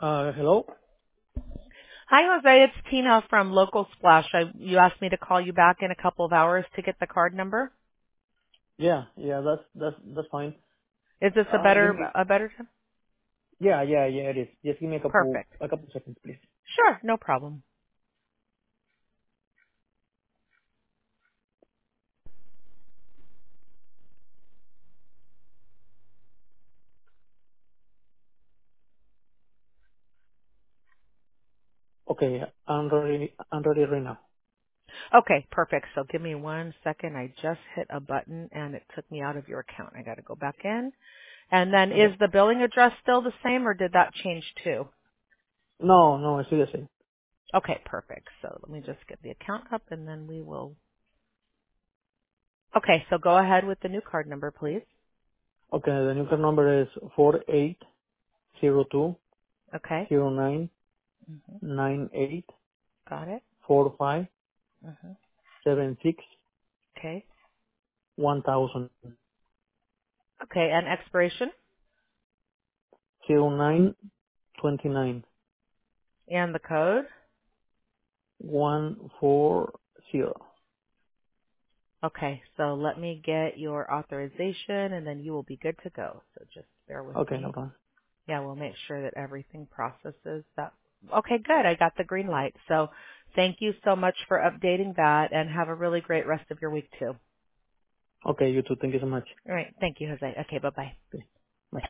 Hello? Hi, Jose. It's Tina from Local Splash. You asked me to call you back in a couple of hours to get the card number. Yeah, that's fine. Is this Give me, a better time? yeah, it is. Just give me Perfect. a couple seconds, please. Sure, no problem. Okay, I'm ready right now. Okay, perfect. So give me 1 second. I just hit a button and it took me out of your account. I got to go back in. And then is Okay. the billing address still the same or did that change too? No, it's still the same. Okay, perfect. So let me just get the account up and then we will. Okay, so go ahead with the new card number, please. Okay, the new card number is 4802 Okay. 09 hmm 98 Got it. 45 hmm 76 Okay. 1000 Okay, and expiration 09 29 and the code. 140. Okay, so let me get your authorization and then you will be good to go. So just bear with Okay, no me. problem. Yeah, we'll make sure that everything processes that. Okay, good. I got the green light. So thank you so much for updating that and have a really great rest of your week too. Okay, you too. Thank you so much. All right. Thank you, Jose. Okay, bye-bye. Okay.